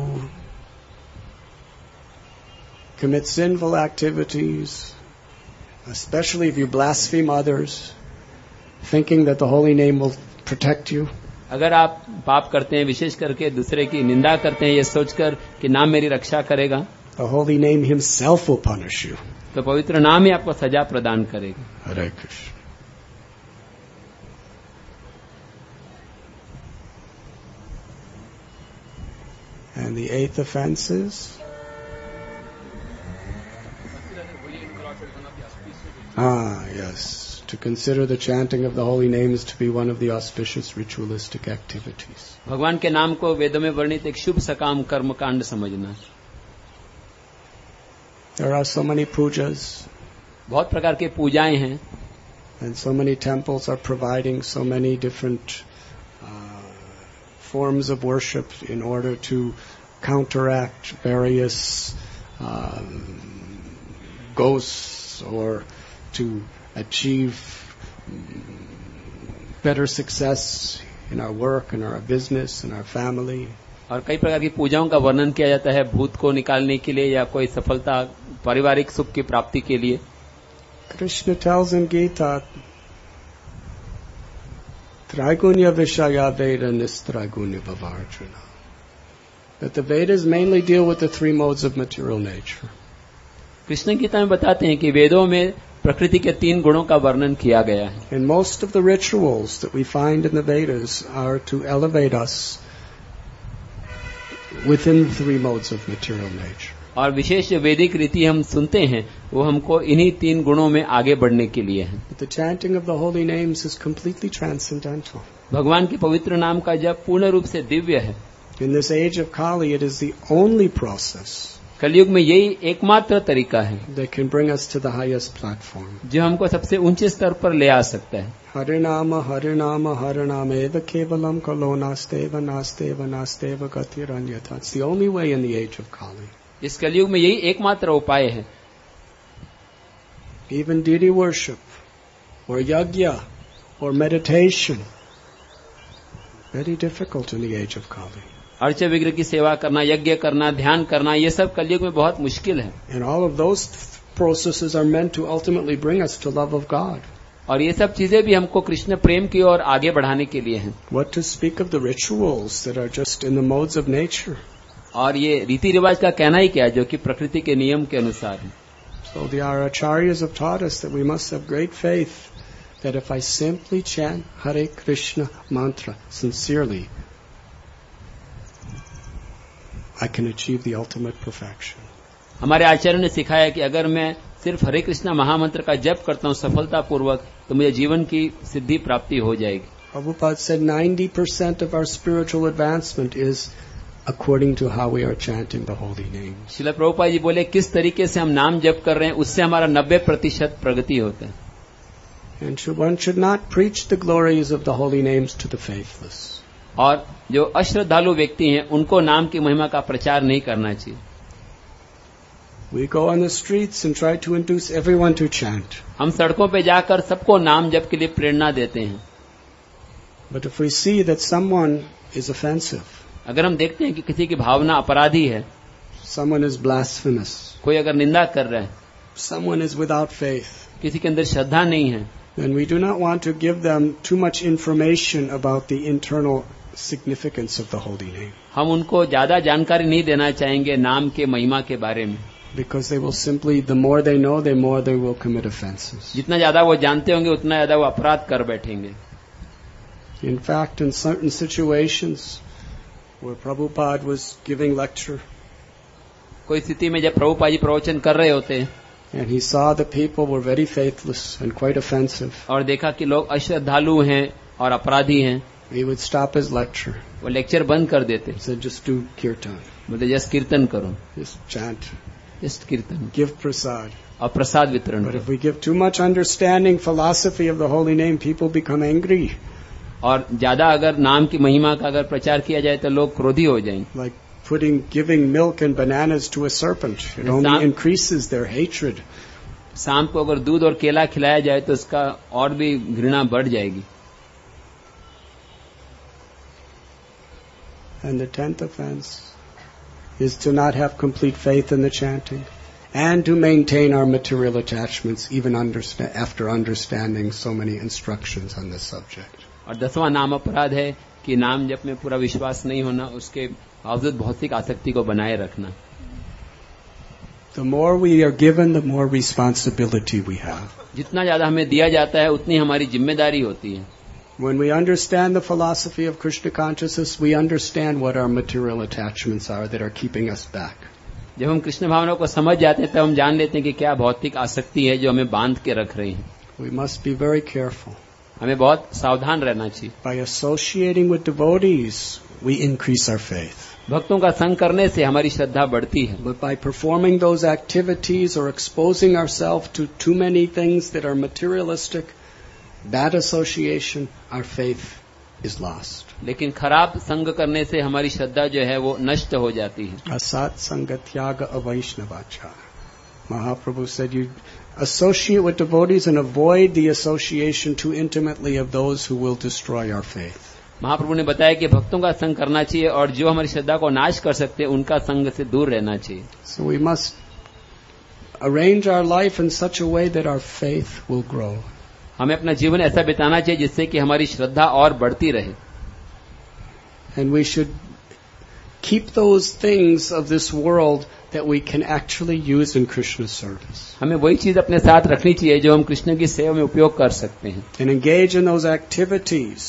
commit sinful activities, especially if you blaspheme others, thinking that the holy name will protect you, अगर आप पाप करते हैं, विशेष करके दूसरे की निंदा करते हैं ये सोचकर कि नाम मेरी रक्षा करेगा, the holy name himself will punish you. तो पवित्र नाम ही आपको सजा प्रदान करेगा. Hare Krishna. And the eighth offense is ah yes, to consider the chanting of the holy names to be one of the auspicious ritualistic activities. भगवान के नाम को वेदों में वर्णित एक शुभ सकाम कर्म कांड समझना. There are so many pujas. बहुत प्रकार के पूजाएं हैं. And so many temples are providing so many different uh, forms of worship in order to counteract various um, ghosts or to achieve better success in our work, in our business, in our family. और कई प्रकार की पूजाओं का वर्णन किया जाता है भूत को निकालने के लिए या कोई सफलता पारिवारिक सुख की प्राप्ति के लिए. Krishna tells in Gita, Traigunya Vishaya Veda Nistraigunya Bhavarjuna, that the Vedas mainly deal with the three modes of material nature. Krishna Gita में बताते हैं कि वेदों में प्रकृति के तीन गुणों का वर्णन किया गया है. And most of the rituals that we find in the Vedas are to elevate us within the three modes of material nature. और विशेष जो वैदिक रीति हम सुनते हैं वो हमको इन्हीं तीन गुणों में आगे बढ़ने के लिए है. But the chanting of the holy names is completely transcendental. भगवान के पवित्र नाम का जप पूर्ण रूप से दिव्य है. In this age of Kali, it is the only process कलयुग में यही एकमात्र तरीका है that can bring us to the highest platform. जो हमको सबसे ऊंचे स्तर पर ले आ सकता है. Harinama, Harinama, Harinama, eva kevalam kalo nasteva, nasteva, nasteva gatiranyata. It's the only way in the age of Kali. इस कलयुग में यही एकमात्र उपाय है. Even deity worship, or yajna, or meditation, very difficult in the age of Kali. अर्च विग्रह की सेवा करना, यज्ञ करना, ध्यान करना, ये सब कलयुग में बहुत मुश्किल है. And all of those processes are meant to ultimately bring us to love of God. और ये सब चीजें भी हमको कृष्ण प्रेम की ओर आगे बढ़ाने के लिए हैं. What to speak of the rituals that are just in the modes of nature? और ये रीति रिवाज का कहना ही क्या, जो कि प्रकृति के नियम के अनुसार है. So the our acharyas have taught us that we must have great faith that if I simply chant Hare Krishna mantra sincerely, I can achieve the ultimate perfection. हमारे आचार्य ने सिखाया कि अगर मैं सिर्फ हरे कृष्णा महामंत्र का जप करता हूँ सफलता पूर्वक, तो मुझे जीवन की सिद्धि प्राप्ति हो जाएगी. Prabhupada said ninety percent of our spiritual advancement is according to how we are chanting the holy names. Srila Prabhupada ji बोले किस तरीके से हम नाम जप कर रहे हैं उससे हमारा नब्बे प्रतिशत प्रगति होता है. And should, one should not preach the glories of the holy names to the faithless. और जो अश्रद्धालु व्यक्ति हैं उनको नाम की महिमा का प्रचार नहीं करना चाहिए. We go on the streets and try to induce everyone to chant. हम सड़कों पे जाकर सबको नाम जप के लिए प्रेरणा देते हैं. But if we see that someone is offensive, अगर हम देखते हैं कि किसी की भावना अपराधी है, someone is blasphemous, कोई अगर निंदा कर रहा है, someone is without faith, किसी के अंदर श्रद्धा नहीं है, then we do not want to give them too much information about the internal significance of the holy name. हम उनको ज्यादा जानकारी नहीं देना चाहेंगे नाम के महिमा के बारे में, Because they will simply, the more they know, the more they will commit offenses. जितना ज्यादा वो जानते होंगे उतना ज्यादा वो अपराध कर बैठेंगे. In fact, in certain situations where Prabhupada was giving lecture, कोई स्थिति में जब प्रभुपाद जी प्रवचन कर रहे होते हैं and he saw the people were very faithless and quite offensive, और देखा कि लोग अश्रद्धालु हैं और अपराधी हैं, he would stop his lecture. वो लेक्चर बंद कर देते. He said, just do kirtan, बोलते जस्ट कीर्तन करो, just chant, just kirtan, give prasad. और प्रसाद वितरण But करो. if we give too much understanding, philosophy of the holy name, people become angry. और ज्यादा अगर नाम की महिमा का अगर प्रचार किया जाए तो लोग क्रोधी हो जाएंगे. Like putting, giving milk and bananas to a serpent. It only Sam- increases their hatred. शाम को अगर दूध और केला खिलाया जाए तो उसका और भी घृणा बढ़ जाएगी. And the tenth offense is to not have complete faith in the chanting and to maintain our material attachments even understand, after understanding so many instructions on this subject. और दसवां नाम अपराध है कि नाम जप में पूरा विश्वास नहीं होना, उसके बावजूद भौतिक आसक्ति को बनाए रखना. The more we are given, the more responsibility we have. जितना ज्यादा हमें दिया जाता है उतनी हमारी जिम्मेदारी होती है. When we understand the philosophy of Krishna consciousness, we understand what our material attachments are that are keeping us back. जब हम कृष्ण भावना को समझ जाते हैं तब हम जान लेते हैं कि क्या भौतिक आसक्ति है जो हमें बांध के रख रही है. We must be very careful. हमें बहुत सावधान रहना चाहिए. By associating with devotees, we increase our faith. भक्तों का संग करने से हमारी श्रद्धा बढ़ती है. But by performing those activities or exposing ourselves to too many things that are materialistic, bad association, our faith is lost. लेकिन खराब संग करने से हमारी श्रद्धा जो है वो नष्ट हो जाती है. Asat sangatyaga avaishnavacha. Mahaprabhu said you associate with devotees and avoid the association too intimately of those who will destroy our faith. महाप्रभु ने बताया कि भक्तों का संग करना चाहिए और जो हमारी श्रद्धा को नाश कर सकते हैं उनका संग से दूर रहना चाहिए. So we must arrange our life in such a way that our faith will grow. हमें अपना जीवन ऐसा बिताना चाहिए जिससे कि हमारी श्रद्धा और बढ़ती रहे. And we should keep those things of this world that we can actually use in Krishna's service. हमें वही चीज अपने साथ रखनी चाहिए जो हम कृष्ण की सेवा में उपयोग कर सकते हैं. And engage in those activities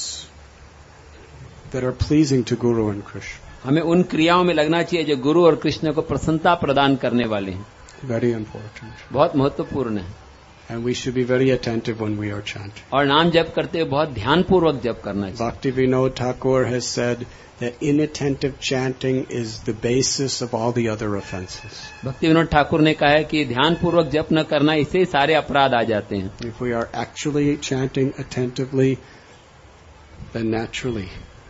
that are pleasing to Guru and Krishna. हमें उन क्रियाओं में लगना चाहिए जो गुरु और कृष्ण को प्रसन्नता प्रदान करने वाले हैं. Very important. बहुत महत्वपूर्ण है. And we should be very attentive when we are chanting. और नाम जप करते हुए बहुत ध्यानपूर्वक जप करना चाहिए. Bhaktivinoda Thakur has said that inattentive chanting is the basis of all the other offenses. भक्ति विनोद ठाकुर ने कहा है कि ध्यानपूर्वक जप न करना, इससे सारे अपराध आ जाते हैं. If we are actually chanting attentively, then naturally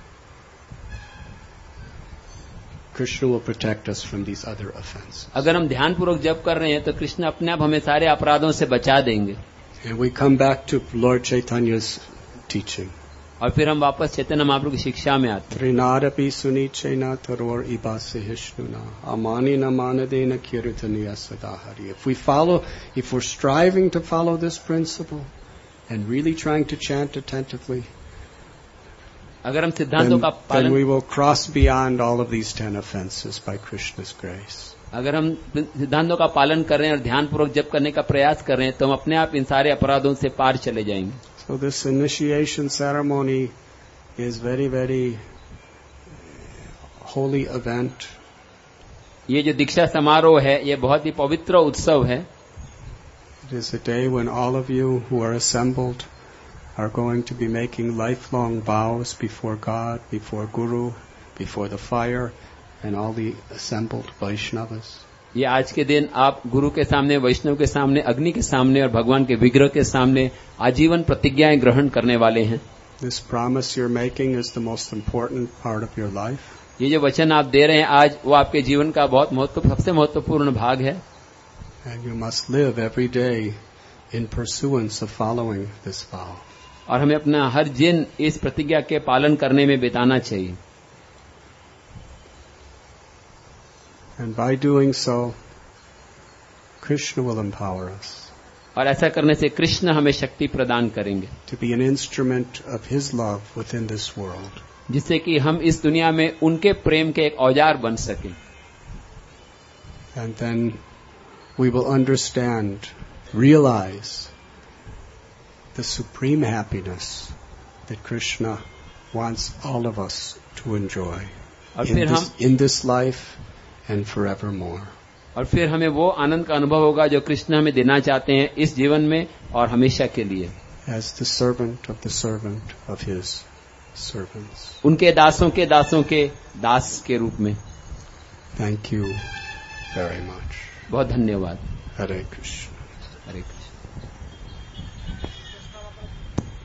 Krishna will protect us from these other offenses. अगर हम ध्यानपूर्वक जप कर रहे हैं तो कृष्ण अपने आप हमें सारे अपराधों से बचा देंगे. And we come back to Lord Chaitanya's teaching. और फिर हम वापस चैतन्य महाप्रभु की शिक्षा में आते हैं. Trinadapi sunichena taror ibase hishnuna amani namanadena kirtaniya sadahari. If we follow, if we're striving to follow this principle, and really trying to chant attentively, अगर हम सिद्धांतों then, का then पालन we will cross beyond all of these ten offenses by Krishna's grace. अगर हम सिद्धांतों का पालन कर रहे हैं और ध्यानपूर्वक जप करने का प्रयास कर रहे हैं तो हम अपने आप इन सारे अपराधों से पार चले जाएंगे. So this initiation ceremony is very, very holy event. ये जो दीक्षा समारोह है ये बहुत ही पवित्र उत्सव है. It is a day when all of you who are assembled are going to be making lifelong vows before God, before Guru, before the fire, and all the assembled Vaishnavas. ये आज के दिन आप गुरु के सामने, वैष्णव के सामने, अग्नि के सामने और भगवान के विग्रह के सामने आजीवन प्रतिज्ञाएं ग्रहण करने वाले हैं. This promise you're making is the most important part of your life. ये जो वचन आप दे रहे हैं आज वो आपके जीवन का बहुत महत्व सबसे महत्वपूर्ण भाग है. And you must live every day in pursuance of following this vow. और हमें अपना हर दिन इस प्रतिज्ञा के पालन करने में बिताना चाहिए. And by doing so, Krishna will empower us. और ऐसा करने से कृष्ण हमें शक्ति प्रदान करेंगे to be an instrument of His love within this world. जिससे कि हम इस दुनिया में उनके प्रेम के एक औजार बन सकें. And then we will understand, realize the supreme happiness that Krishna wants all of us to enjoy और in फिर this, हम in this life and forevermore. और फिर हमें वो आनंद का अनुभव होगा जो कृष्ण हमें देना चाहते हैं इस जीवन में और हमेशा के लिए. As the servant of the servant of His servants. उनके दासों के दासों के दास के रूप में. Thank you very much. बहुत धन्यवाद. Hare Krishna.